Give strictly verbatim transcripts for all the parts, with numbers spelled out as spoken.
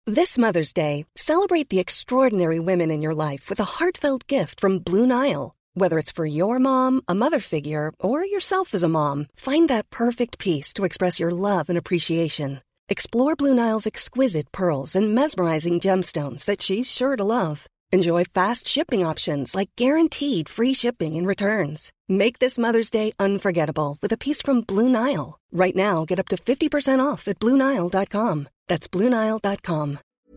This Mother's Day, celebrate the extraordinary women in your life with a heartfelt gift from Blue Nile. Whether it's for your mom, a mother figure, or yourself as a mom, find that perfect piece to express your love and appreciation. Explore Blue Nile's exquisite pearls and mesmerizing gemstones that she's sure to love. Enjoy fast shipping options like guaranteed free shipping and returns. Make this Mother's Day unforgettable with a piece from Blue Nile. Right now, get up to fifty percent off at blue nile dot com. That's blue nile dot com.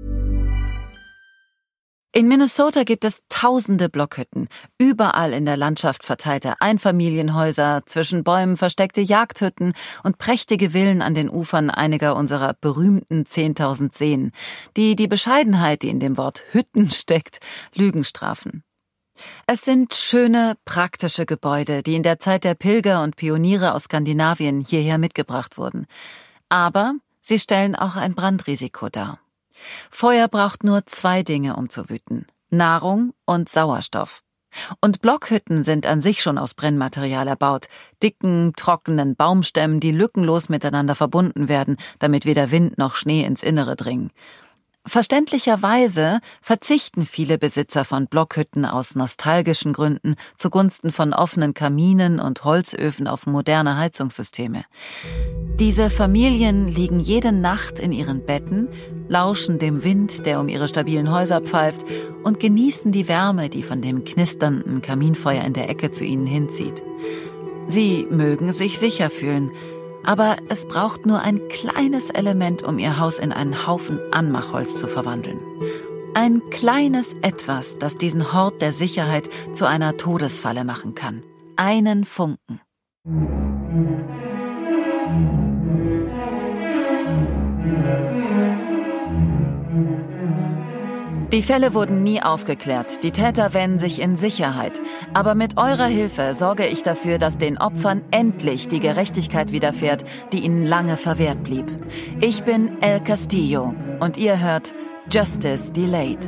In Minnesota gibt es tausende Blockhütten, überall in der Landschaft verteilte Einfamilienhäuser, zwischen Bäumen versteckte Jagdhütten und prächtige Villen an den Ufern einiger unserer berühmten zehntausend Seen, die die Bescheidenheit, die in dem Wort Hütten steckt, Lügen strafen. Es sind schöne, praktische Gebäude, die in der Zeit der Pilger und Pioniere aus Skandinavien hierher mitgebracht wurden. Aber sie stellen auch ein Brandrisiko dar. Feuer braucht nur zwei Dinge, um zu wüten: Nahrung und Sauerstoff. Und Blockhütten sind an sich schon aus Brennmaterial erbaut, dicken, trockenen Baumstämmen, die lückenlos miteinander verbunden werden, damit weder Wind noch Schnee ins Innere dringen. Verständlicherweise verzichten viele Besitzer von Blockhütten aus nostalgischen Gründen zugunsten von offenen Kaminen und Holzöfen auf moderne Heizungssysteme. Diese Familien liegen jede Nacht in ihren Betten, lauschen dem Wind, der um ihre stabilen Häuser pfeift, und genießen die Wärme, die von dem knisternden Kaminfeuer in der Ecke zu ihnen hinzieht. Sie mögen sich sicher fühlen, aber es braucht nur ein kleines Element, um ihr Haus in einen Haufen Anmachholz zu verwandeln. Ein kleines Etwas, das diesen Hort der Sicherheit zu einer Todesfalle machen kann. Einen Funken. Die Fälle wurden nie aufgeklärt, die Täter wähnen sich in Sicherheit. Aber mit eurer Hilfe sorge ich dafür, dass den Opfern endlich die Gerechtigkeit widerfährt, die ihnen lange verwehrt blieb. Ich bin El Castillo und ihr hört Justice Delayed.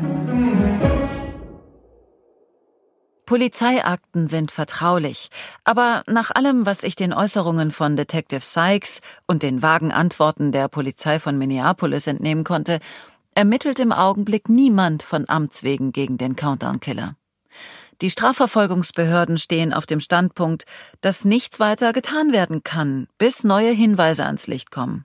Polizeiakten sind vertraulich, aber nach allem, was ich den Äußerungen von Detective Sykes und den vagen Antworten der Polizei von Minneapolis entnehmen konnte, ermittelt im Augenblick niemand von Amts wegen gegen den Countdown-Killer. Die Strafverfolgungsbehörden stehen auf dem Standpunkt, dass nichts weiter getan werden kann, bis neue Hinweise ans Licht kommen.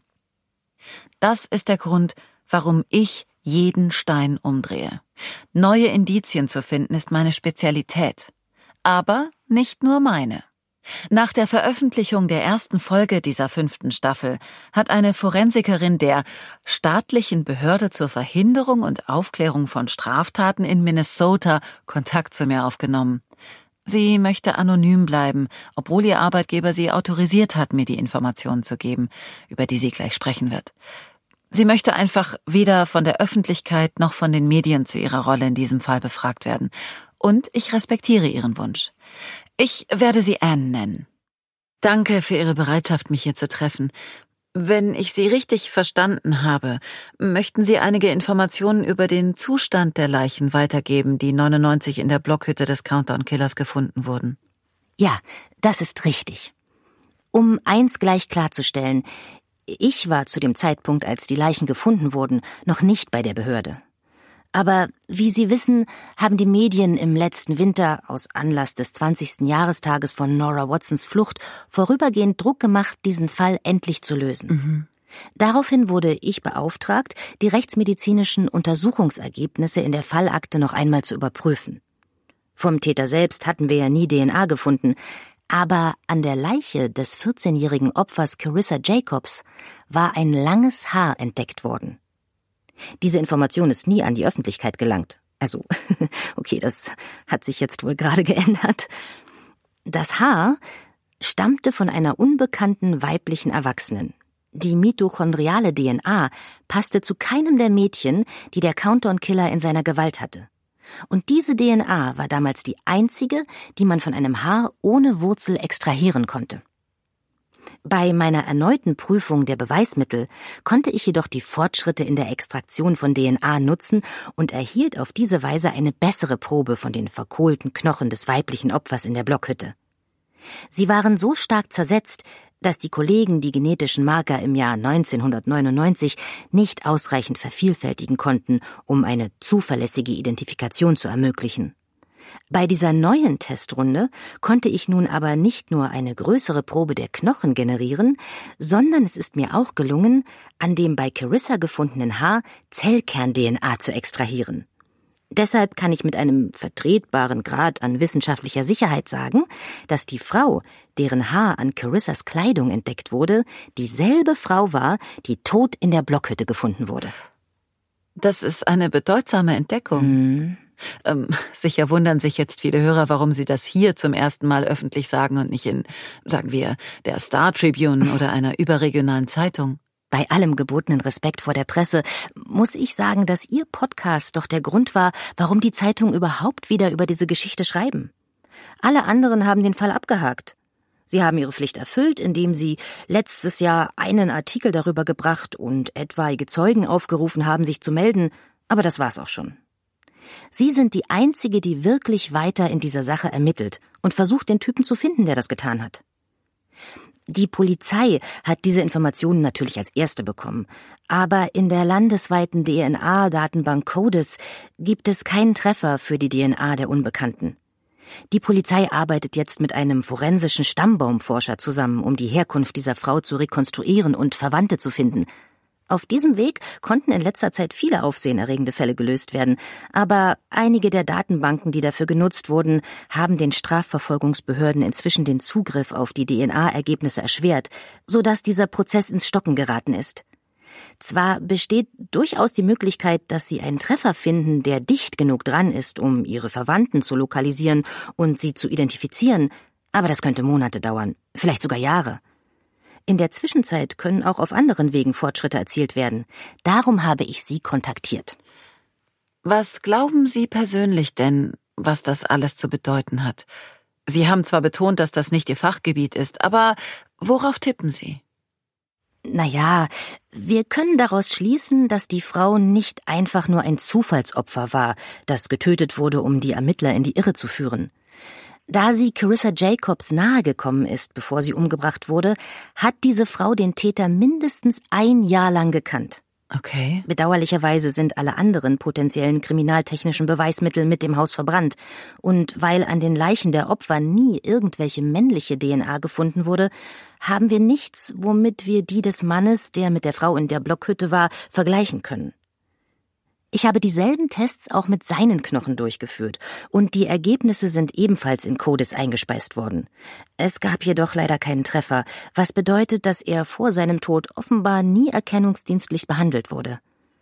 Das ist der Grund, warum ich jeden Stein umdrehe. Neue Indizien zu finden ist meine Spezialität. Aber nicht nur meine. Nach der Veröffentlichung der ersten Folge dieser fünften Staffel hat eine Forensikerin der staatlichen Behörde zur Verhinderung und Aufklärung von Straftaten in Minnesota Kontakt zu mir aufgenommen. Sie möchte anonym bleiben, obwohl ihr Arbeitgeber sie autorisiert hat, mir die Informationen zu geben, über die sie gleich sprechen wird. Sie möchte einfach weder von der Öffentlichkeit noch von den Medien zu ihrer Rolle in diesem Fall befragt werden. Und ich respektiere ihren Wunsch. Ich werde sie Anne nennen. Danke für Ihre Bereitschaft, mich hier zu treffen. Wenn ich Sie richtig verstanden habe, möchten Sie einige Informationen über den Zustand der Leichen weitergeben, die neunundneunzig in der Blockhütte des Countdown-Killers gefunden wurden. Ja, das ist richtig. Um eins gleich klarzustellen, ich war zu dem Zeitpunkt, als die Leichen gefunden wurden, noch nicht bei der Behörde. Aber wie Sie wissen, haben die Medien im letzten Winter aus Anlass des zwanzigsten Jahrestages von Nora Watsons Flucht vorübergehend Druck gemacht, diesen Fall endlich zu lösen. Mhm. Daraufhin wurde ich beauftragt, die rechtsmedizinischen Untersuchungsergebnisse in der Fallakte noch einmal zu überprüfen. Vom Täter selbst hatten wir ja nie D N A gefunden, aber an der Leiche des vierzehnjährigen Opfers Carissa Jacobs war ein langes Haar entdeckt worden. Diese Information ist nie an die Öffentlichkeit gelangt. Also, okay, das hat sich jetzt wohl gerade geändert. Das Haar stammte von einer unbekannten weiblichen Erwachsenen. Die mitochondriale D N A passte zu keinem der Mädchen, die der Countdown-Killer in seiner Gewalt hatte. Und diese D N A war damals die einzige, die man von einem Haar ohne Wurzel extrahieren konnte. Bei meiner erneuten Prüfung der Beweismittel konnte ich jedoch die Fortschritte in der Extraktion von D N A nutzen und erhielt auf diese Weise eine bessere Probe von den verkohlten Knochen des weiblichen Opfers in der Blockhütte. Sie waren so stark zersetzt, dass die Kollegen die genetischen Marker im Jahr neunzehnhundertneunundneunzig nicht ausreichend vervielfältigen konnten, um eine zuverlässige Identifikation zu ermöglichen. Bei dieser neuen Testrunde konnte ich nun aber nicht nur eine größere Probe der Knochen generieren, sondern es ist mir auch gelungen, an dem bei Carissa gefundenen Haar Zellkern-D N A zu extrahieren. Deshalb kann ich mit einem vertretbaren Grad an wissenschaftlicher Sicherheit sagen, dass die Frau, deren Haar an Carissas Kleidung entdeckt wurde, dieselbe Frau war, die tot in der Blockhütte gefunden wurde. Das ist eine bedeutsame Entdeckung. Hm. Ähm, sicher wundern sich jetzt viele Hörer, warum Sie das hier zum ersten Mal öffentlich sagen und nicht in, sagen wir, der Star Tribune oder einer überregionalen Zeitung. Bei allem gebotenen Respekt vor der Presse muss ich sagen, dass Ihr Podcast doch der Grund war, warum die Zeitungen überhaupt wieder über diese Geschichte schreiben. Alle anderen haben den Fall abgehakt. Sie haben ihre Pflicht erfüllt, indem sie letztes Jahr einen Artikel darüber gebracht und etwaige Zeugen aufgerufen haben, sich zu melden, aber das war's auch schon. Sie sind die Einzige, die wirklich weiter in dieser Sache ermittelt und versucht, den Typen zu finden, der das getan hat. Die Polizei hat diese Informationen natürlich als erste bekommen, aber in der landesweiten D N A-Datenbank CODIS gibt es keinen Treffer für die D N A der Unbekannten. Die Polizei arbeitet jetzt mit einem forensischen Stammbaumforscher zusammen, um die Herkunft dieser Frau zu rekonstruieren und Verwandte zu finden. Auf diesem Weg konnten in letzter Zeit viele aufsehenerregende Fälle gelöst werden, aber einige der Datenbanken, die dafür genutzt wurden, haben den Strafverfolgungsbehörden inzwischen den Zugriff auf die D N A-Ergebnisse erschwert, sodass dieser Prozess ins Stocken geraten ist. Zwar besteht durchaus die Möglichkeit, dass sie einen Treffer finden, der dicht genug dran ist, um ihre Verwandten zu lokalisieren und sie zu identifizieren, aber das könnte Monate dauern, vielleicht sogar Jahre. In der Zwischenzeit können auch auf anderen Wegen Fortschritte erzielt werden. Darum habe ich Sie kontaktiert. Was glauben Sie persönlich denn, was das alles zu bedeuten hat? Sie haben zwar betont, dass das nicht Ihr Fachgebiet ist, aber worauf tippen Sie? Naja, wir können daraus schließen, dass die Frau nicht einfach nur ein Zufallsopfer war, das getötet wurde, um die Ermittler in die Irre zu führen. Da sie Carissa Jacobs nahegekommen ist, bevor sie umgebracht wurde, hat diese Frau den Täter mindestens ein Jahr lang gekannt. Okay. Bedauerlicherweise sind alle anderen potenziellen kriminaltechnischen Beweismittel mit dem Haus verbrannt. Und weil an den Leichen der Opfer nie irgendwelche männliche D N A gefunden wurde, haben wir nichts, womit wir die des Mannes, der mit der Frau in der Blockhütte war, vergleichen können. Ich habe dieselben Tests auch mit seinen Knochen durchgeführt und die Ergebnisse sind ebenfalls in CODIS eingespeist worden. Es gab jedoch leider keinen Treffer, was bedeutet, dass er vor seinem Tod offenbar nie erkennungsdienstlich behandelt wurde.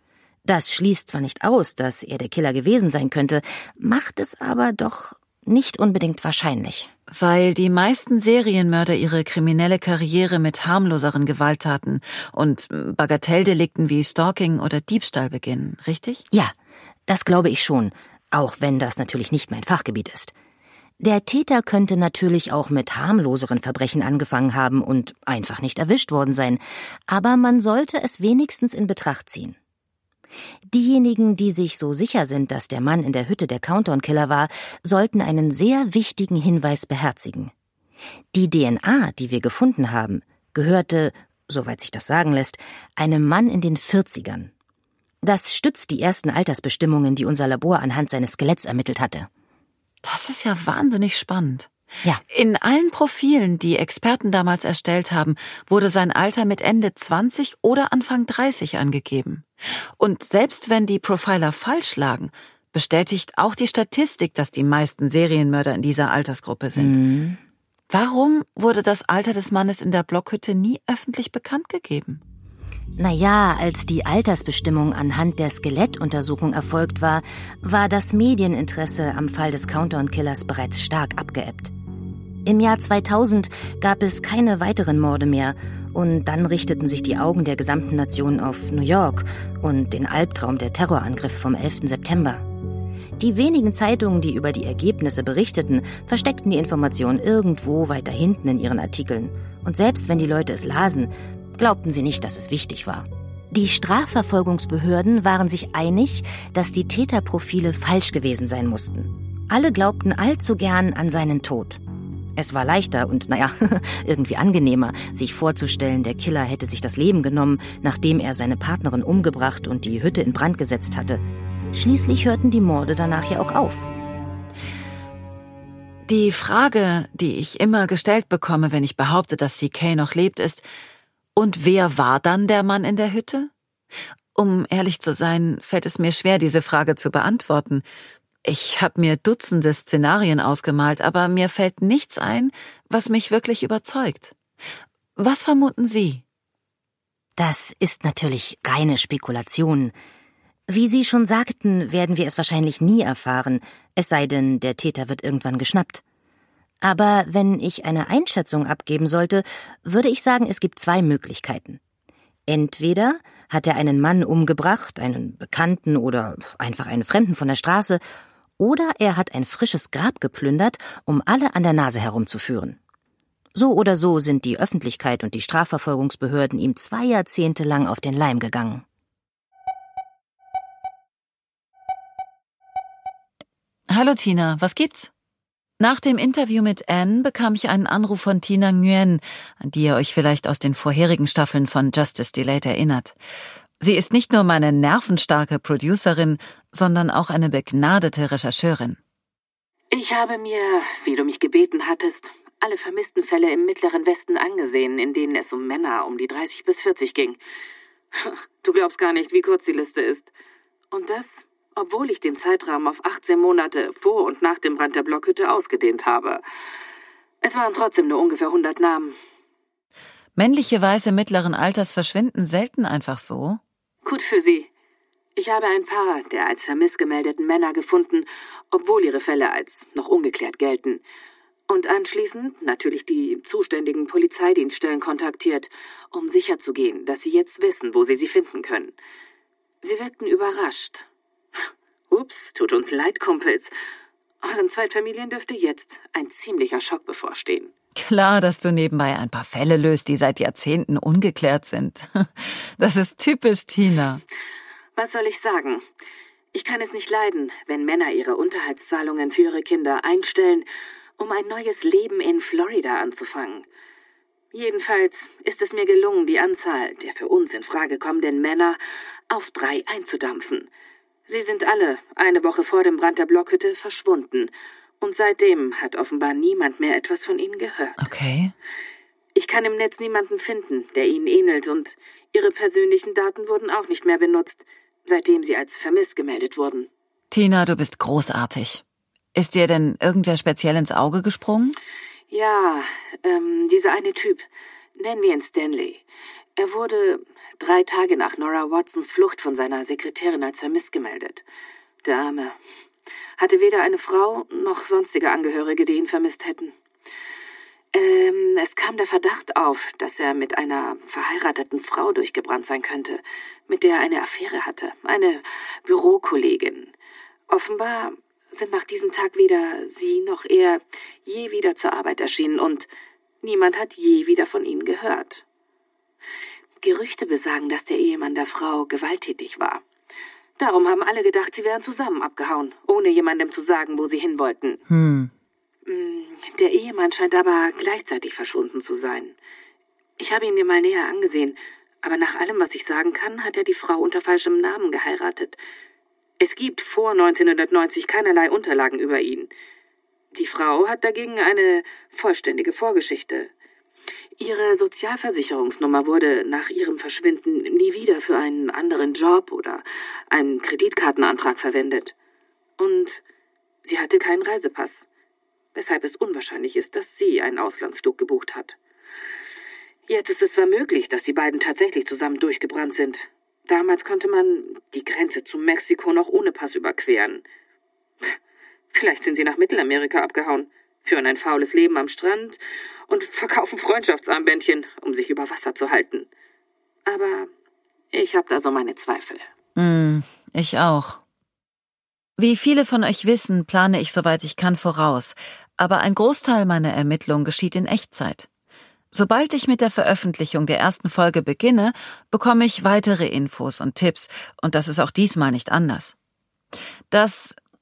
Das schließt zwar nicht aus, dass er der Killer gewesen sein könnte, macht es aber doch nicht unbedingt wahrscheinlich. Weil die meisten Serienmörder ihre kriminelle Karriere mit harmloseren Gewalttaten und Bagatelldelikten wie Stalking oder Diebstahl beginnen, richtig? Ja, das glaube ich schon, auch wenn das natürlich nicht mein Fachgebiet ist. Der Täter könnte natürlich auch mit harmloseren Verbrechen angefangen haben und einfach nicht erwischt worden sein, aber man sollte es wenigstens in Betracht ziehen. Diejenigen, die sich so sicher sind, dass der Mann in der Hütte der Countdown-Killer war, sollten einen sehr wichtigen Hinweis beherzigen. Die D N A, die wir gefunden haben, gehörte, soweit sich das sagen lässt, einem Mann in den vierzigern. Das stützt die ersten Altersbestimmungen, die unser Labor anhand seines Skeletts ermittelt hatte. Das ist ja wahnsinnig spannend. Ja. In allen Profilen, die Experten damals erstellt haben, wurde sein Alter mit Ende zwanzig oder Anfang dreißig angegeben. Und selbst wenn die Profiler falsch lagen, bestätigt auch die Statistik, dass die meisten Serienmörder in dieser Altersgruppe sind. Mhm. Warum wurde das Alter des Mannes in der Blockhütte nie öffentlich bekannt gegeben? Naja, als die Altersbestimmung anhand der Skelettuntersuchung erfolgt war, war das Medieninteresse am Fall des Countdown-Killers bereits stark abgeebbt. Im Jahr zweitausend gab es keine weiteren Morde mehr und dann richteten sich die Augen der gesamten Nation auf New York und den Albtraum der Terrorangriffe vom elften September. Die wenigen Zeitungen, die über die Ergebnisse berichteten, versteckten die Information irgendwo weiter hinten in ihren Artikeln. Und selbst wenn die Leute es lasen, glaubten sie nicht, dass es wichtig war. Die Strafverfolgungsbehörden waren sich einig, dass die Täterprofile falsch gewesen sein mussten. Alle glaubten allzu gern an seinen Tod. Es war leichter und, naja, irgendwie angenehmer, sich vorzustellen, der Killer hätte sich das Leben genommen, nachdem er seine Partnerin umgebracht und die Hütte in Brand gesetzt hatte. Schließlich hörten die Morde danach ja auch auf. Die Frage, die ich immer gestellt bekomme, wenn ich behaupte, dass C K noch lebt, ist: Und wer war dann der Mann in der Hütte? Um ehrlich zu sein, fällt es mir schwer, diese Frage zu beantworten. Ich habe mir Dutzende Szenarien ausgemalt, aber mir fällt nichts ein, was mich wirklich überzeugt. Was vermuten Sie? Das ist natürlich reine Spekulation. Wie Sie schon sagten, werden wir es wahrscheinlich nie erfahren, es sei denn, der Täter wird irgendwann geschnappt. Aber wenn ich eine Einschätzung abgeben sollte, würde ich sagen, es gibt zwei Möglichkeiten. Entweder hat er einen Mann umgebracht, einen Bekannten oder einfach einen Fremden von der Straße, oder er hat ein frisches Grab geplündert, um alle an der Nase herumzuführen. So oder so sind die Öffentlichkeit und die Strafverfolgungsbehörden ihm zwei Jahrzehnte lang auf den Leim gegangen. Hallo Tina, was gibt's? Nach dem Interview mit Anne bekam ich einen Anruf von Tina Nguyen, an die ihr euch vielleicht aus den vorherigen Staffeln von Justice Delayed erinnert. Sie ist nicht nur meine nervenstarke Producerin, sondern auch eine begnadete Rechercheurin. Ich habe mir, wie du mich gebeten hattest, alle vermissten Fälle im Mittleren Westen angesehen, in denen es um Männer um die dreißig bis vierzig ging. Du glaubst gar nicht, wie kurz die Liste ist. Und das, obwohl ich den Zeitraum auf achtzehn Monate vor und nach dem Brand der Blockhütte ausgedehnt habe. Es waren trotzdem nur ungefähr hundert Namen. Männliche Weiße mittleren Alters verschwinden selten einfach so. Gut für sie. Ich habe ein paar der als vermisst gemeldeten Männer gefunden, obwohl ihre Fälle als noch ungeklärt gelten. Und anschließend natürlich die zuständigen Polizeidienststellen kontaktiert, um sicherzugehen, dass sie jetzt wissen, wo sie sie finden können. Sie wirkten überrascht. Ups, tut uns leid, Kumpels. Euren Zweitfamilien dürfte jetzt ein ziemlicher Schock bevorstehen. Klar, dass du nebenbei ein paar Fälle löst, die seit Jahrzehnten ungeklärt sind. Das ist typisch Tina. Was soll ich sagen? Ich kann es nicht leiden, wenn Männer ihre Unterhaltszahlungen für ihre Kinder einstellen, um ein neues Leben in Florida anzufangen. Jedenfalls ist es mir gelungen, die Anzahl der für uns in Frage kommenden Männer auf drei einzudampfen. Sie sind alle eine Woche vor dem Brand der Blockhütte verschwunden. Und seitdem hat offenbar niemand mehr etwas von ihnen gehört. Okay. Ich kann im Netz niemanden finden, der ihnen ähnelt, und ihre persönlichen Daten wurden auch nicht mehr benutzt, seitdem sie als vermisst gemeldet wurden. Tina, du bist großartig. Ist dir denn irgendwer speziell ins Auge gesprungen? Ja, ähm, dieser eine Typ. Nennen wir ihn Stanley. Er wurde drei Tage nach Nora Watsons Flucht von seiner Sekretärin als vermisst gemeldet. Der Arme hatte weder eine Frau noch sonstige Angehörige, die ihn vermisst hätten. Ähm, es kam der Verdacht auf, dass er mit einer verheirateten Frau durchgebrannt sein könnte, mit der er eine Affäre hatte, eine Bürokollegin. Offenbar sind nach diesem Tag weder sie noch er je wieder zur Arbeit erschienen und niemand hat je wieder von ihnen gehört. Gerüchte besagen, dass der Ehemann der Frau gewalttätig war. Darum haben alle gedacht, sie wären zusammen abgehauen, ohne jemandem zu sagen, wo sie hin wollten. Hm. Der Ehemann scheint aber gleichzeitig verschwunden zu sein. Ich habe ihn mir mal näher angesehen, aber nach allem, was ich sagen kann, hat er die Frau unter falschem Namen geheiratet. Es gibt vor neunzehnhundertneunzig keinerlei Unterlagen über ihn. Die Frau hat dagegen eine vollständige Vorgeschichte. Ihre Sozialversicherungsnummer wurde nach ihrem Verschwinden nie wieder für einen anderen Job oder einen Kreditkartenantrag verwendet. Und sie hatte keinen Reisepass, weshalb es unwahrscheinlich ist, dass sie einen Auslandsflug gebucht hat. Jetzt ist es zwar möglich, dass die beiden tatsächlich zusammen durchgebrannt sind. Damals konnte man die Grenze zu Mexiko noch ohne Pass überqueren. Vielleicht sind sie nach Mittelamerika abgehauen, führen ein faules Leben am Strand und verkaufen Freundschaftsarmbändchen, um sich über Wasser zu halten. Aber ich habe da so meine Zweifel. Mm, ich auch. Wie viele von euch wissen, plane ich, soweit ich kann, voraus. Aber ein Großteil meiner Ermittlungen geschieht in Echtzeit. Sobald ich mit der Veröffentlichung der ersten Folge beginne, bekomme ich weitere Infos und Tipps. Und das ist auch diesmal nicht anders. Das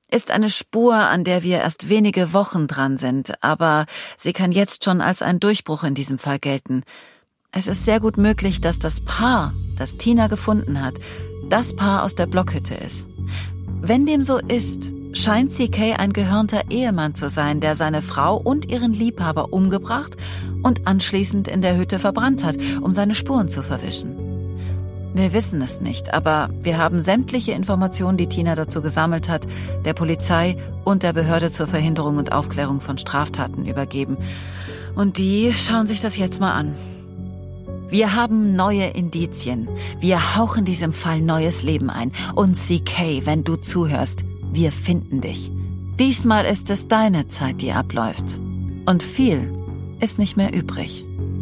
ist eine Spur, an der wir erst wenige Wochen dran sind, aber sie kann jetzt schon als ein Durchbruch in diesem Fall gelten. Es ist sehr gut möglich, dass das Paar, das Tina gefunden hat, das Paar aus der Blockhütte ist. Wenn dem so ist, scheint C K ein gehörnter Ehemann zu sein, der seine Frau und ihren Liebhaber umgebracht und anschließend in der Hütte verbrannt hat, um seine Spuren zu verwischen. Wir wissen es nicht, aber wir haben sämtliche Informationen, die Tina dazu gesammelt hat, der Polizei und der Behörde zur Verhinderung und Aufklärung von Straftaten übergeben. Und die schauen sich das jetzt mal an. Wir haben neue Indizien. Wir hauchen diesem Fall neues Leben ein. Und C K, wenn du zuhörst, wir finden dich. Diesmal ist es deine Zeit, die abläuft. Und viel ist nicht mehr übrig.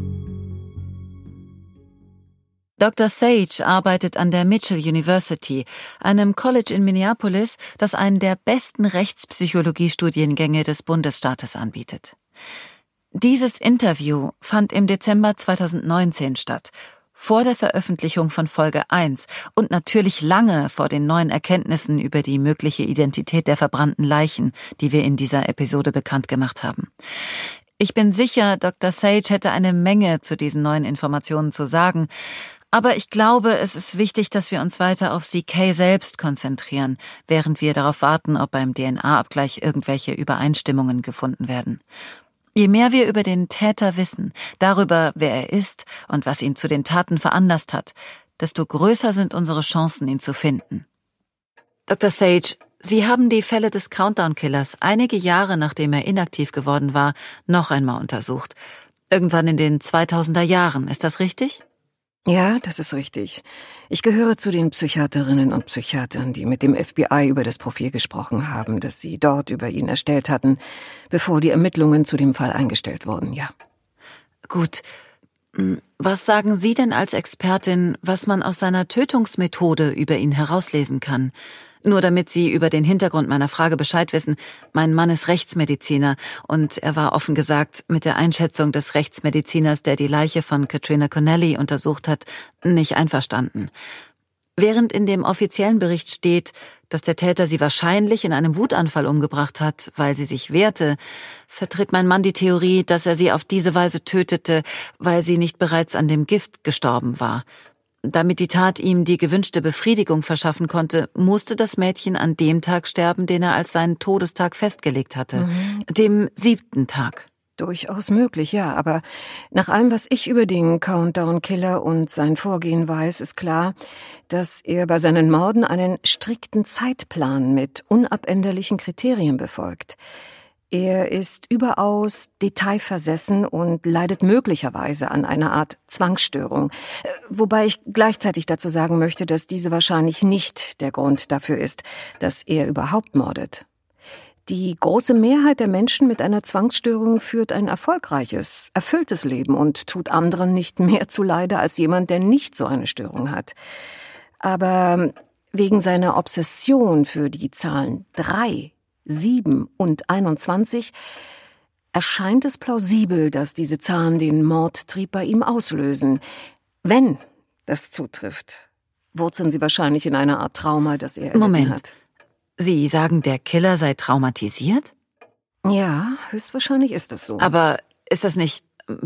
Doktor Sage arbeitet an der Mitchell University, einem College in Minneapolis, das einen der besten Rechtspsychologie-Studiengänge des Bundesstaates anbietet. Dieses Interview fand im Dezember zweitausendneunzehn statt, vor der Veröffentlichung von Folge eins und natürlich lange vor den neuen Erkenntnissen über die mögliche Identität der verbrannten Leichen, die wir in dieser Episode bekannt gemacht haben. Ich bin sicher, Doktor Sage hätte eine Menge zu diesen neuen Informationen zu sagen, aber ich glaube, es ist wichtig, dass wir uns weiter auf C K selbst konzentrieren, während wir darauf warten, ob beim D N A-Abgleich irgendwelche Übereinstimmungen gefunden werden. Je mehr wir über den Täter wissen, darüber, wer er ist und was ihn zu den Taten veranlasst hat, desto größer sind unsere Chancen, ihn zu finden. Doktor Sage, Sie haben die Fälle des Countdown-Killers einige Jahre, nachdem er inaktiv geworden war, noch einmal untersucht. Irgendwann in den zweitausender Jahren, ist das richtig? Ja, das ist richtig. Ich gehöre zu den Psychiaterinnen und Psychiatern, die mit dem F B I über das Profil gesprochen haben, das sie dort über ihn erstellt hatten, bevor die Ermittlungen zu dem Fall eingestellt wurden, ja. Gut. Was sagen Sie denn als Expertin, was man aus seiner Tötungsmethode über ihn herauslesen kann? Nur damit Sie über den Hintergrund meiner Frage Bescheid wissen, mein Mann ist Rechtsmediziner und er war offen gesagt mit der Einschätzung des Rechtsmediziners, der die Leiche von Katrina Connelly untersucht hat, nicht einverstanden. Während in dem offiziellen Bericht steht, dass der Täter sie wahrscheinlich in einem Wutanfall umgebracht hat, weil sie sich wehrte, vertritt mein Mann die Theorie, dass er sie auf diese Weise tötete, weil sie nicht bereits an dem Gift gestorben war. Damit die Tat ihm die gewünschte Befriedigung verschaffen konnte, musste das Mädchen an dem Tag sterben, den er als seinen Todestag festgelegt hatte, mhm. dem siebten Tag. Durchaus möglich, ja, aber nach allem, was ich über den Countdown-Killer und sein Vorgehen weiß, ist klar, dass er bei seinen Morden einen strikten Zeitplan mit unabänderlichen Kriterien befolgt. Er ist überaus detailversessen und leidet möglicherweise an einer Art Zwangsstörung. Wobei ich gleichzeitig dazu sagen möchte, dass diese wahrscheinlich nicht der Grund dafür ist, dass er überhaupt mordet. Die große Mehrheit der Menschen mit einer Zwangsstörung führt ein erfolgreiches, erfülltes Leben und tut anderen nicht mehr zuleide als jemand, der nicht so eine Störung hat. Aber wegen seiner Obsession für die Zahlen drei, sieben und einundzwanzig erscheint es plausibel, dass diese Zahlen den Mordtrieb bei ihm auslösen. Wenn das zutrifft, wurzeln sie wahrscheinlich in einer Art Trauma, das er erlitten Moment. hat. Sie sagen, der Killer sei traumatisiert? Ja, höchstwahrscheinlich ist das so. Aber ist das nicht...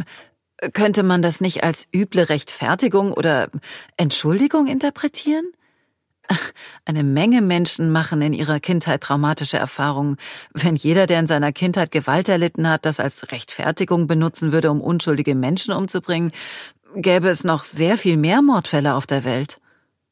Könnte man das nicht als üble Rechtfertigung oder Entschuldigung interpretieren? Eine Menge Menschen machen in ihrer Kindheit traumatische Erfahrungen. Wenn jeder, der in seiner Kindheit Gewalt erlitten hat, das als Rechtfertigung benutzen würde, um unschuldige Menschen umzubringen, gäbe es noch sehr viel mehr Mordfälle auf der Welt.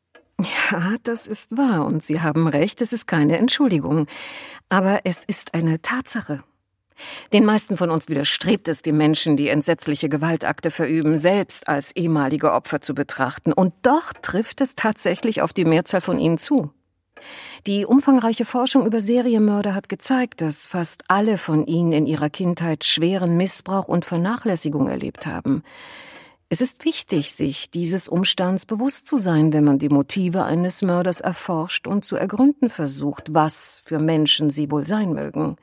Ja, das ist wahr und Sie haben recht, es ist keine Entschuldigung. Aber es ist eine Tatsache. Den meisten von uns widerstrebt es, die Menschen, die entsetzliche Gewaltakte verüben, selbst als ehemalige Opfer zu betrachten. Und doch trifft es tatsächlich auf die Mehrzahl von ihnen zu. Die umfangreiche Forschung über Serienmörder hat gezeigt, dass fast alle von ihnen in ihrer Kindheit schweren Missbrauch und Vernachlässigung erlebt haben. Es ist wichtig, sich dieses Umstands bewusst zu sein, wenn man die Motive eines Mörders erforscht und zu ergründen versucht, was für Menschen sie wohl sein mögen.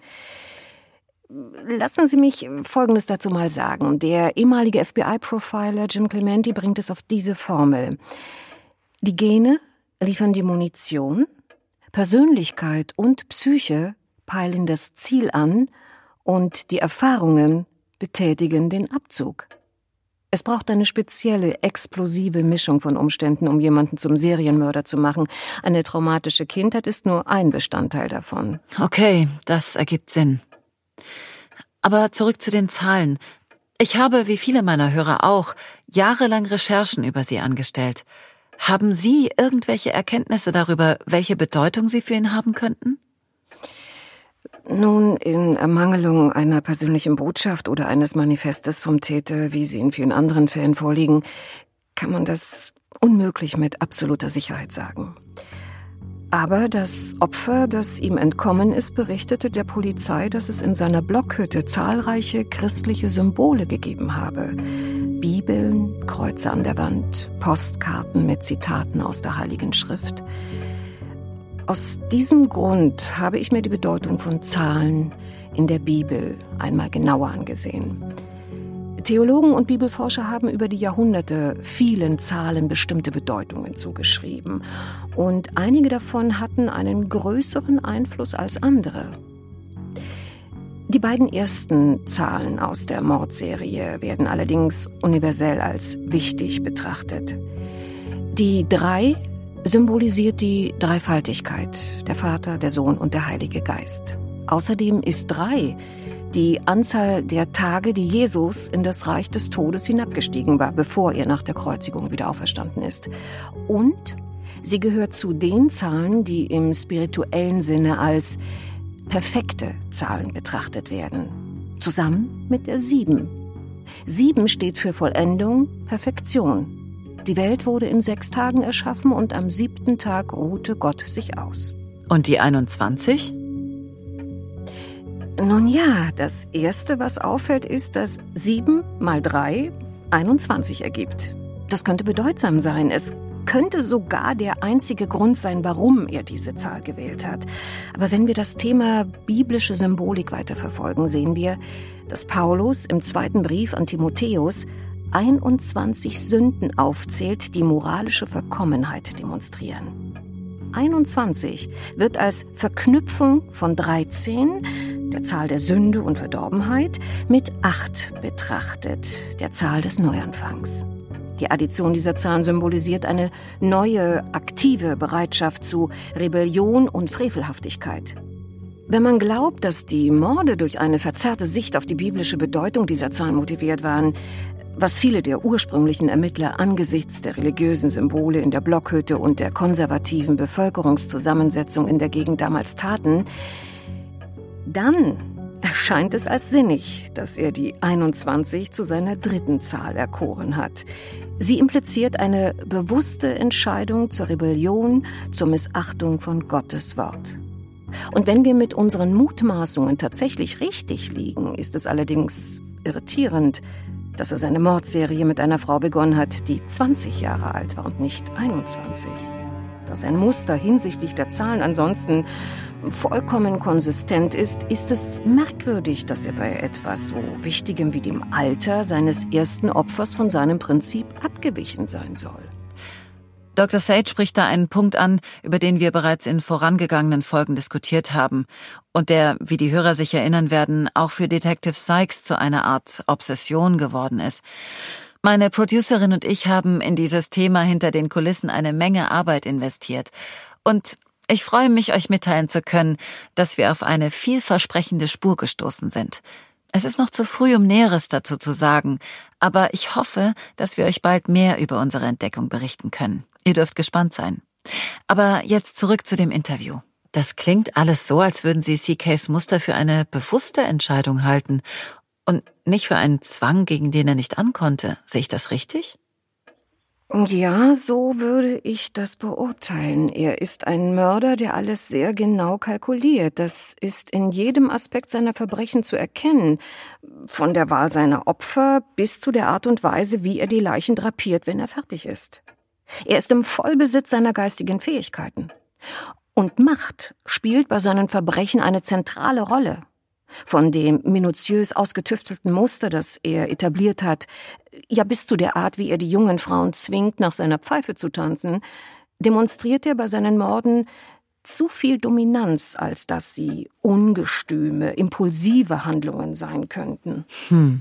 Lassen Sie mich Folgendes dazu mal sagen. Der ehemalige F B I-Profiler Jim Clementi bringt es auf diese Formel. Die Gene liefern die Munition, Persönlichkeit und Psyche peilen das Ziel an und die Erfahrungen betätigen den Abzug. Es braucht eine spezielle, explosive Mischung von Umständen, um jemanden zum Serienmörder zu machen. Eine traumatische Kindheit ist nur ein Bestandteil davon. Okay, das ergibt Sinn. Aber zurück zu den Zahlen. Ich habe, wie viele meiner Hörer auch, jahrelang Recherchen über sie angestellt. Haben Sie irgendwelche Erkenntnisse darüber, welche Bedeutung sie für ihn haben könnten? Nun, in Ermangelung einer persönlichen Botschaft oder eines Manifestes vom Täter, wie sie in vielen anderen Fällen vorliegen, kann man das unmöglich mit absoluter Sicherheit sagen. Aber das Opfer, das ihm entkommen ist, berichtete der Polizei, dass es in seiner Blockhütte zahlreiche christliche Symbole gegeben habe. Bibeln, Kreuze an der Wand, Postkarten mit Zitaten aus der Heiligen Schrift. Aus diesem Grund habe ich mir die Bedeutung von Zahlen in der Bibel einmal genauer angesehen. Theologen und Bibelforscher haben über die Jahrhunderte vielen Zahlen bestimmte Bedeutungen zugeschrieben. Und einige davon hatten einen größeren Einfluss als andere. Die beiden ersten Zahlen aus der Mordserie werden allerdings universell als wichtig betrachtet. Die drei symbolisiert die Dreifaltigkeit, der Vater, der Sohn und der Heilige Geist. Außerdem ist drei die Anzahl der Tage, die Jesus in das Reich des Todes hinabgestiegen war, bevor er nach der Kreuzigung wieder auferstanden ist. Und sie gehört zu den Zahlen, die im spirituellen Sinne als perfekte Zahlen betrachtet werden, zusammen mit der Sieben. Sieben steht für Vollendung, Perfektion. Die Welt wurde in sechs Tagen erschaffen und am siebten Tag ruhte Gott sich aus. Und die einundzwanzig? Nun ja, das Erste, was auffällt, ist, dass sieben mal drei einundzwanzig ergibt. Das könnte bedeutsam sein. Es könnte sogar der einzige Grund sein, warum er diese Zahl gewählt hat. Aber wenn wir das Thema biblische Symbolik weiterverfolgen, sehen wir, dass Paulus im zweiten Brief an Timotheus einundzwanzig Sünden aufzählt, die moralische Verkommenheit demonstrieren. einundzwanzig wird als Verknüpfung von dreizehn, der Zahl der Sünde und Verdorbenheit, mit acht betrachtet, der Zahl des Neuanfangs. Die Addition dieser Zahlen symbolisiert eine neue, aktive Bereitschaft zu Rebellion und Frevelhaftigkeit. Wenn man glaubt, dass die Morde durch eine verzerrte Sicht auf die biblische Bedeutung dieser Zahlen motiviert waren, was viele der ursprünglichen Ermittler angesichts der religiösen Symbole in der Blockhütte und der konservativen Bevölkerungszusammensetzung in der Gegend damals taten, dann erscheint es als sinnig, dass er die einundzwanzig zu seiner dritten Zahl erkoren hat. Sie impliziert eine bewusste Entscheidung zur Rebellion, zur Missachtung von Gottes Wort. Und wenn wir mit unseren Mutmaßungen tatsächlich richtig liegen, ist es allerdings irritierend, dass er seine Mordserie mit einer Frau begonnen hat, die zwanzig Jahre alt war und nicht einundzwanzig. Dass ein Muster hinsichtlich der Zahlen ansonsten vollkommen konsistent ist, ist es merkwürdig, dass er bei etwas so Wichtigem wie dem Alter seines ersten Opfers von seinem Prinzip abgewichen sein soll. Doktor Sage spricht da einen Punkt an, über den wir bereits in vorangegangenen Folgen diskutiert haben und der, wie die Hörer sich erinnern werden, auch für Detective Sykes zu einer Art Obsession geworden ist. Meine Producerin und ich haben in dieses Thema hinter den Kulissen eine Menge Arbeit investiert. Und ich freue mich, euch mitteilen zu können, dass wir auf eine vielversprechende Spur gestoßen sind. Es ist noch zu früh, um Näheres dazu zu sagen, aber ich hoffe, dass wir euch bald mehr über unsere Entdeckung berichten können. Ihr dürft gespannt sein. Aber jetzt zurück zu dem Interview. Das klingt alles so, als würden Sie C Ks Muster für eine bewusste Entscheidung halten und nicht für einen Zwang, gegen den er nicht ankonnte. Sehe ich das richtig? Ja, so würde ich das beurteilen. Er ist ein Mörder, der alles sehr genau kalkuliert. Das ist in jedem Aspekt seiner Verbrechen zu erkennen. Von der Wahl seiner Opfer bis zu der Art und Weise, wie er die Leichen drapiert, wenn er fertig ist. Er ist im Vollbesitz seiner geistigen Fähigkeiten. Und Macht spielt bei seinen Verbrechen eine zentrale Rolle. Von dem minutiös ausgetüftelten Muster, das er etabliert hat, ja bis zu der Art, wie er die jungen Frauen zwingt, nach seiner Pfeife zu tanzen, demonstriert er bei seinen Morden, zu viel Dominanz, als dass sie ungestüme, impulsive Handlungen sein könnten. Hm.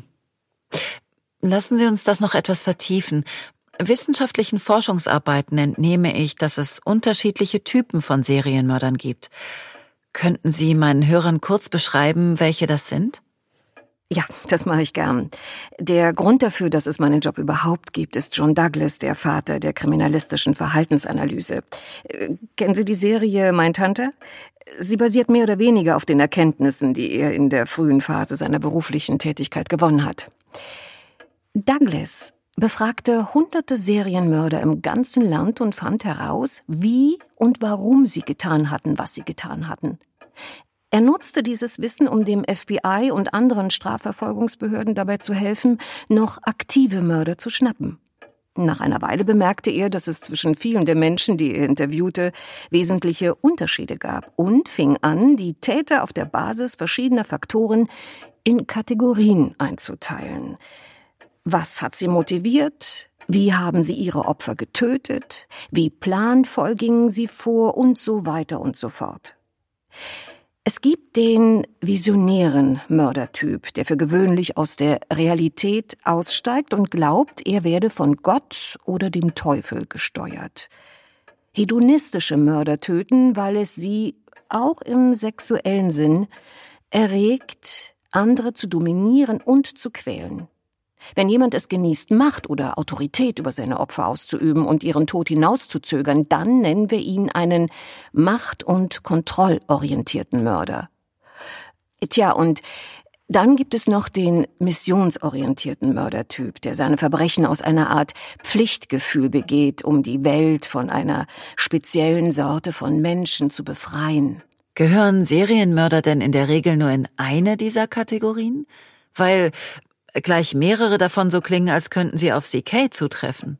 Lassen Sie uns das noch etwas vertiefen. Wissenschaftlichen Forschungsarbeiten entnehme ich, dass es unterschiedliche Typen von Serienmördern gibt. Könnten Sie meinen Hörern kurz beschreiben, welche das sind? Ja, das mache ich gern. Der Grund dafür, dass es meinen Job überhaupt gibt, ist John Douglas, der Vater der kriminalistischen Verhaltensanalyse. Kennen Sie die Serie Mindhunter? Sie basiert mehr oder weniger auf den Erkenntnissen, die er in der frühen Phase seiner beruflichen Tätigkeit gewonnen hat. Douglas befragte hunderte Serienmörder im ganzen Land und fand heraus, wie und warum sie getan hatten, was sie getan hatten. Er nutzte dieses Wissen, um dem F B I und anderen Strafverfolgungsbehörden dabei zu helfen, noch aktive Mörder zu schnappen. Nach einer Weile bemerkte er, dass es zwischen vielen der Menschen, die er interviewte, wesentliche Unterschiede gab und fing an, die Täter auf der Basis verschiedener Faktoren in Kategorien einzuteilen. Was hat sie motiviert? Wie haben sie ihre Opfer getötet? Wie planvoll gingen sie vor? Und so weiter und so fort. Es gibt den visionären Mördertyp, der für gewöhnlich aus der Realität aussteigt und glaubt, er werde von Gott oder dem Teufel gesteuert. Hedonistische Mörder töten, weil es sie, auch im sexuellen Sinn, erregt, andere zu dominieren und zu quälen. Wenn jemand es genießt, Macht oder Autorität über seine Opfer auszuüben und ihren Tod hinauszuzögern, dann nennen wir ihn einen macht- und kontrollorientierten Mörder. Tja, und dann gibt es noch den missionsorientierten Mördertyp, der seine Verbrechen aus einer Art Pflichtgefühl begeht, um die Welt von einer speziellen Sorte von Menschen zu befreien. Gehören Serienmörder denn in der Regel nur in eine dieser Kategorien? Weil gleich mehrere davon so klingen, als könnten sie auf C K zutreffen.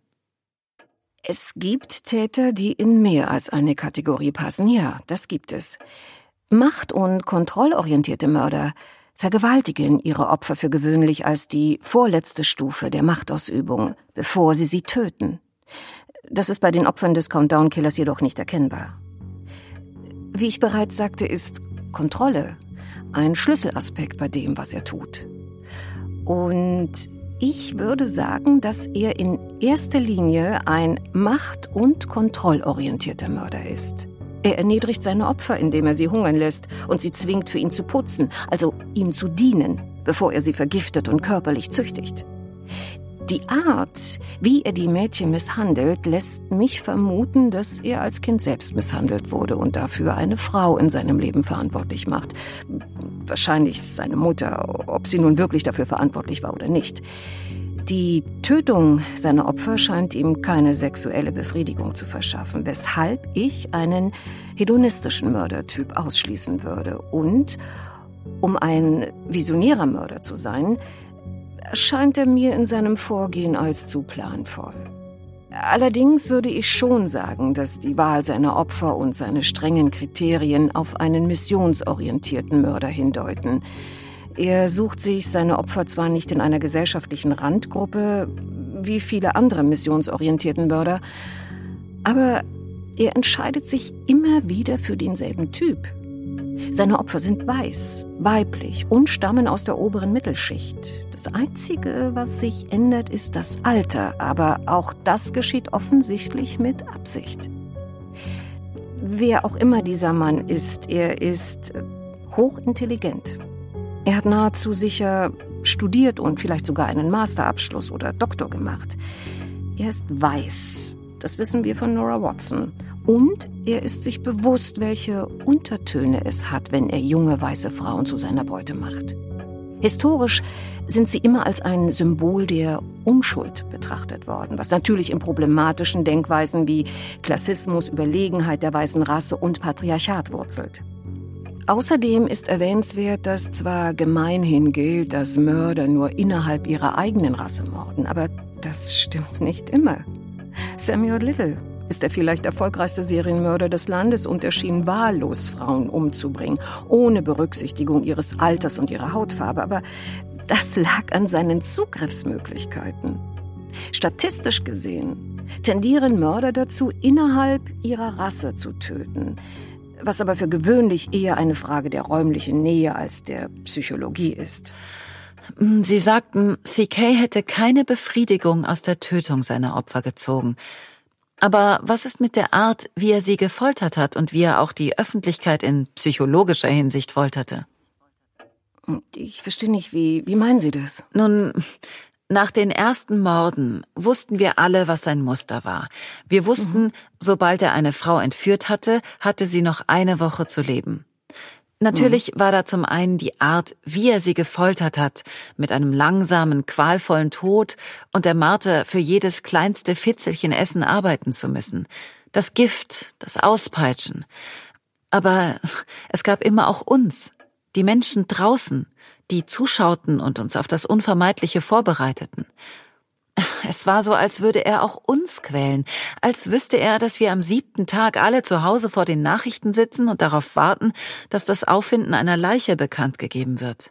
Es gibt Täter, die in mehr als eine Kategorie passen. Ja, das gibt es. Macht- und kontrollorientierte Mörder vergewaltigen ihre Opfer für gewöhnlich als die vorletzte Stufe der Machtausübung, bevor sie sie töten. Das ist bei den Opfern des Countdown-Killers jedoch nicht erkennbar. Wie ich bereits sagte, ist Kontrolle ein Schlüsselaspekt bei dem, was er tut. Und ich würde sagen, dass er in erster Linie ein macht- und kontrollorientierter Mörder ist. Er erniedrigt seine Opfer, indem er sie hungern lässt und sie zwingt, für ihn zu putzen, also ihm zu dienen, bevor er sie vergiftet und körperlich züchtigt. Die Art, wie er die Mädchen misshandelt, lässt mich vermuten, dass er als Kind selbst misshandelt wurde und dafür eine Frau in seinem Leben verantwortlich macht. Wahrscheinlich seine Mutter, ob sie nun wirklich dafür verantwortlich war oder nicht. Die Tötung seiner Opfer scheint ihm keine sexuelle Befriedigung zu verschaffen, weshalb ich einen hedonistischen Mördertyp ausschließen würde. Und, um ein visionärer Mörder zu sein, scheint er mir in seinem Vorgehen als zu planvoll. Allerdings würde ich schon sagen, dass die Wahl seiner Opfer und seine strengen Kriterien auf einen missionsorientierten Mörder hindeuten. Er sucht sich seine Opfer zwar nicht in einer gesellschaftlichen Randgruppe, wie viele andere missionsorientierten Mörder, aber er entscheidet sich immer wieder für denselben Typ. Seine Opfer sind weiß, weiblich und stammen aus der oberen Mittelschicht. Das Einzige, was sich ändert, ist das Alter, aber auch das geschieht offensichtlich mit Absicht. Wer auch immer dieser Mann ist, er ist hochintelligent. Er hat nahezu sicher studiert und vielleicht sogar einen Masterabschluss oder Doktor gemacht. Er ist weiß, das wissen wir von Nora Watson. Und er ist sich bewusst, welche Untertöne es hat, wenn er junge weiße Frauen zu seiner Beute macht. Historisch sind sie immer als ein Symbol der Unschuld betrachtet worden, was natürlich in problematischen Denkweisen wie Klassismus, Überlegenheit der weißen Rasse und Patriarchat wurzelt. Außerdem ist erwähnenswert, dass zwar gemeinhin gilt, dass Mörder nur innerhalb ihrer eigenen Rasse morden, aber das stimmt nicht immer. Samuel Little ist der vielleicht erfolgreichste Serienmörder des Landes und er schien wahllos Frauen umzubringen, ohne Berücksichtigung ihres Alters und ihrer Hautfarbe. Aber das lag an seinen Zugriffsmöglichkeiten. Statistisch gesehen tendieren Mörder dazu, innerhalb ihrer Rasse zu töten, was aber für gewöhnlich eher eine Frage der räumlichen Nähe als der Psychologie ist. Sie sagten, C K hätte keine Befriedigung aus der Tötung seiner Opfer gezogen. Aber was ist mit der Art, wie er sie gefoltert hat und wie er auch die Öffentlichkeit in psychologischer Hinsicht folterte? Ich verstehe nicht, wie, wie meinen Sie das? Nun, nach den ersten Morden wussten wir alle, was sein Muster war. Wir wussten, mhm. sobald er eine Frau entführt hatte, hatte sie noch eine Woche zu leben. Natürlich mhm. war da zum einen die Art, wie er sie gefoltert hat, mit einem langsamen, qualvollen Tod und der Marter, für jedes kleinste Fitzelchen Essen arbeiten zu müssen. Das Gift, das Auspeitschen. Aber es gab immer auch uns, die Menschen draußen, die zuschauten und uns auf das Unvermeidliche vorbereiteten. Es war so, als würde er auch uns quälen, als wüsste er, dass wir am siebten Tag alle zu Hause vor den Nachrichten sitzen und darauf warten, dass das Auffinden einer Leiche bekannt gegeben wird.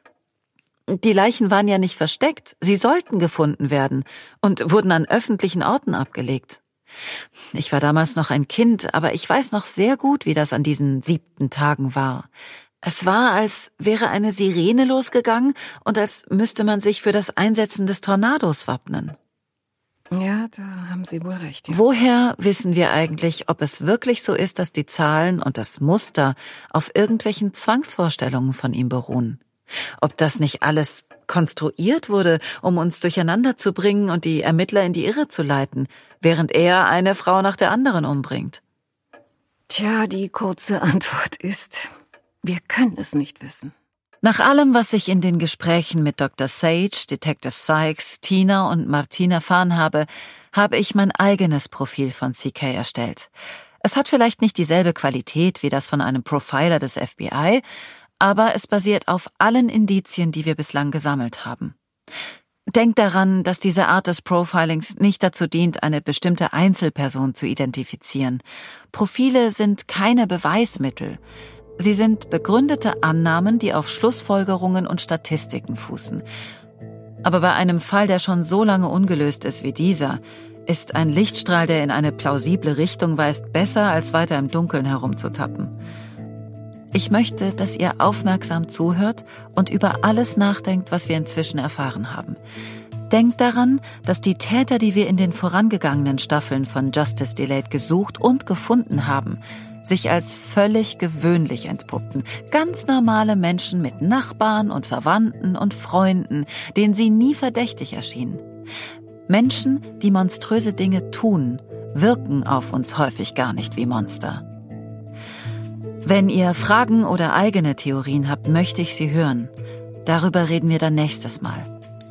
Die Leichen waren ja nicht versteckt, sie sollten gefunden werden und wurden an öffentlichen Orten abgelegt. Ich war damals noch ein Kind, aber ich weiß noch sehr gut, wie das an diesen siebten Tagen war. Es war, als wäre eine Sirene losgegangen und als müsste man sich für das Einsetzen des Tornados wappnen. Ja, da haben Sie wohl recht. Ja. Woher wissen wir eigentlich, ob es wirklich so ist, dass die Zahlen und das Muster auf irgendwelchen Zwangsvorstellungen von ihm beruhen? Ob das nicht alles konstruiert wurde, um uns durcheinander zu bringen und die Ermittler in die Irre zu leiten, während er eine Frau nach der anderen umbringt? Tja, die kurze Antwort ist: Wir können es nicht wissen. Nach allem, was ich in den Gesprächen mit Doktor Sage, Detective Sykes, Tina und Martin erfahren habe, habe ich mein eigenes Profil von C K erstellt. Es hat vielleicht nicht dieselbe Qualität wie das von einem Profiler des F B I, aber es basiert auf allen Indizien, die wir bislang gesammelt haben. Denkt daran, dass diese Art des Profilings nicht dazu dient, eine bestimmte Einzelperson zu identifizieren. Profile sind keine Beweismittel. Sie sind begründete Annahmen, die auf Schlussfolgerungen und Statistiken fußen. Aber bei einem Fall, der schon so lange ungelöst ist wie dieser, ist ein Lichtstrahl, der in eine plausible Richtung weist, besser, als weiter im Dunkeln herumzutappen. Ich möchte, dass ihr aufmerksam zuhört und über alles nachdenkt, was wir inzwischen erfahren haben. Denkt daran, dass die Täter, die wir in den vorangegangenen Staffeln von Justice Delayed gesucht und gefunden haben, sich als völlig gewöhnlich entpuppten. Ganz normale Menschen mit Nachbarn und Verwandten und Freunden, denen sie nie verdächtig erschienen. Menschen, die monströse Dinge tun, wirken auf uns häufig gar nicht wie Monster. Wenn ihr Fragen oder eigene Theorien habt, möchte ich sie hören. Darüber reden wir dann nächstes Mal.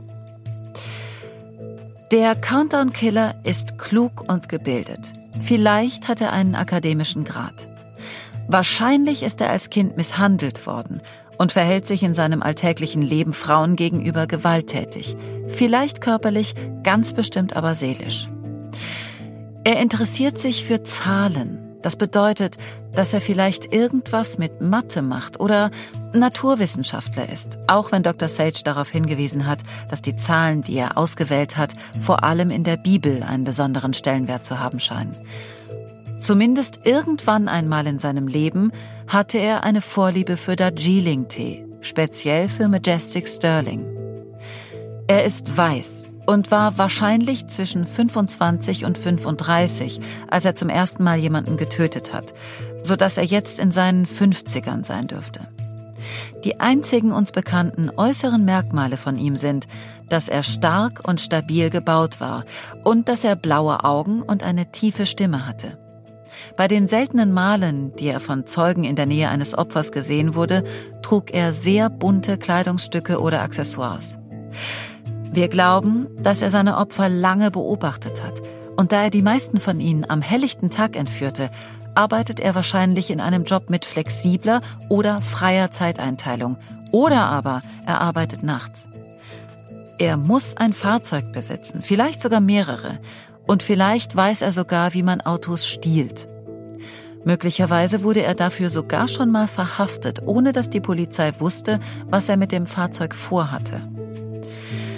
Der Countdown-Killer ist klug und gebildet. Vielleicht hat er einen akademischen Grad. Wahrscheinlich ist er als Kind misshandelt worden und verhält sich in seinem alltäglichen Leben Frauen gegenüber gewalttätig. Vielleicht körperlich, ganz bestimmt aber seelisch. Er interessiert sich für Zahlen. Das bedeutet, dass er vielleicht irgendwas mit Mathe macht oder Naturwissenschaftler ist, auch wenn Doktor Sage darauf hingewiesen hat, dass die Zahlen, die er ausgewählt hat, vor allem in der Bibel einen besonderen Stellenwert zu haben scheinen. Zumindest irgendwann einmal in seinem Leben hatte er eine Vorliebe für Darjeeling-Tee, speziell für Majestic Sterling. Er ist weiß und war wahrscheinlich zwischen fünfundzwanzig und fünfunddreißig, als er zum ersten Mal jemanden getötet hat, sodass er jetzt in seinen fünfzigern sein dürfte. Die einzigen uns bekannten äußeren Merkmale von ihm sind, dass er stark und stabil gebaut war und dass er blaue Augen und eine tiefe Stimme hatte. Bei den seltenen Malen, die er von Zeugen in der Nähe eines Opfers gesehen wurde, trug er sehr bunte Kleidungsstücke oder Accessoires. Wir glauben, dass er seine Opfer lange beobachtet hat. Und da er die meisten von ihnen am helllichten Tag entführte, arbeitet er wahrscheinlich in einem Job mit flexibler oder freier Zeiteinteilung. Oder aber er arbeitet nachts. Er muss ein Fahrzeug besitzen, vielleicht sogar mehrere. Und vielleicht weiß er sogar, wie man Autos stiehlt. Möglicherweise wurde er dafür sogar schon mal verhaftet, ohne dass die Polizei wusste, was er mit dem Fahrzeug vorhatte.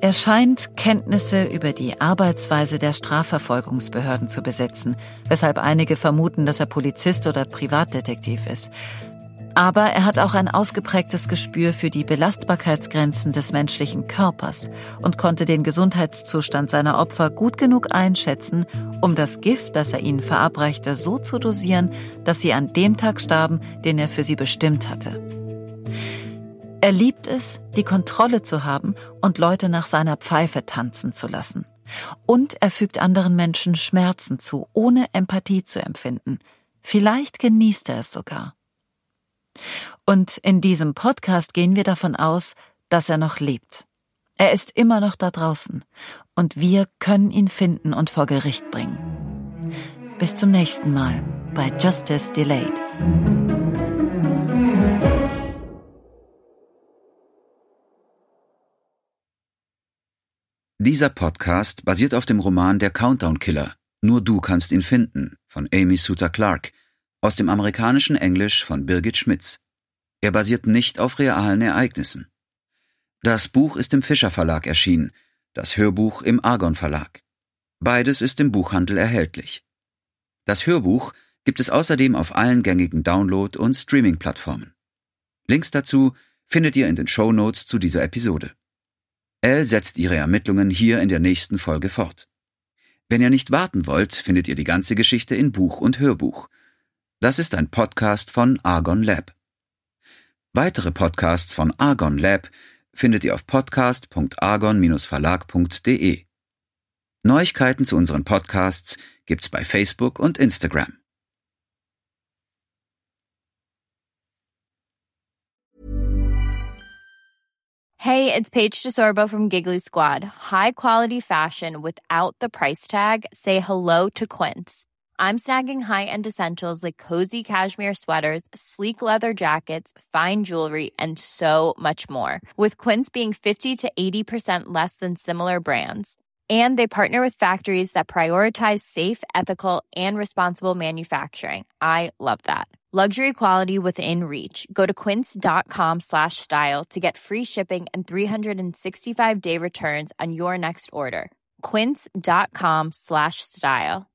Er scheint Kenntnisse über die Arbeitsweise der Strafverfolgungsbehörden zu besitzen, weshalb einige vermuten, dass er Polizist oder Privatdetektiv ist. Aber er hat auch ein ausgeprägtes Gespür für die Belastbarkeitsgrenzen des menschlichen Körpers und konnte den Gesundheitszustand seiner Opfer gut genug einschätzen, um das Gift, das er ihnen verabreichte, so zu dosieren, dass sie an dem Tag starben, den er für sie bestimmt hatte. Er liebt es, die Kontrolle zu haben und Leute nach seiner Pfeife tanzen zu lassen. Und er fügt anderen Menschen Schmerzen zu, ohne Empathie zu empfinden. Vielleicht genießt er es sogar. Und in diesem Podcast gehen wir davon aus, dass er noch lebt. Er ist immer noch da draußen und wir können ihn finden und vor Gericht bringen. Bis zum nächsten Mal bei Justice Delayed. Dieser Podcast basiert auf dem Roman Der Countdown Killer. Nur du kannst ihn finden von Amy Suter Clark. Aus dem amerikanischen Englisch von Birgit Schmitz. Er basiert nicht auf realen Ereignissen. Das Buch ist im Fischer Verlag erschienen, das Hörbuch im Argon Verlag. Beides ist im Buchhandel erhältlich. Das Hörbuch gibt es außerdem auf allen gängigen Download- und Streaming-Plattformen. Links dazu findet ihr in den Shownotes zu dieser Episode. Elle setzt ihre Ermittlungen hier in der nächsten Folge fort. Wenn ihr nicht warten wollt, findet ihr die ganze Geschichte in Buch und Hörbuch. Das ist ein Podcast von Argon Lab. Weitere Podcasts von Argon Lab findet ihr auf podcast punkt argon Bindestrich verlag punkt de. Neuigkeiten zu unseren Podcasts gibt's bei Facebook und Instagram. Hey, it's Paige DeSorbo from Giggly Squad. High quality fashion without the price tag. Say hello to Quince. I'm snagging high-end essentials like cozy cashmere sweaters, sleek leather jackets, fine jewelry, and so much more. With Quince being fifty to eighty percent less than similar brands. And they partner with factories that prioritize safe, ethical, and responsible manufacturing. I love that. Luxury quality within reach. Go to quince.com slash style to get free shipping and three sixty-five day returns on your next order. Quince.com slash style.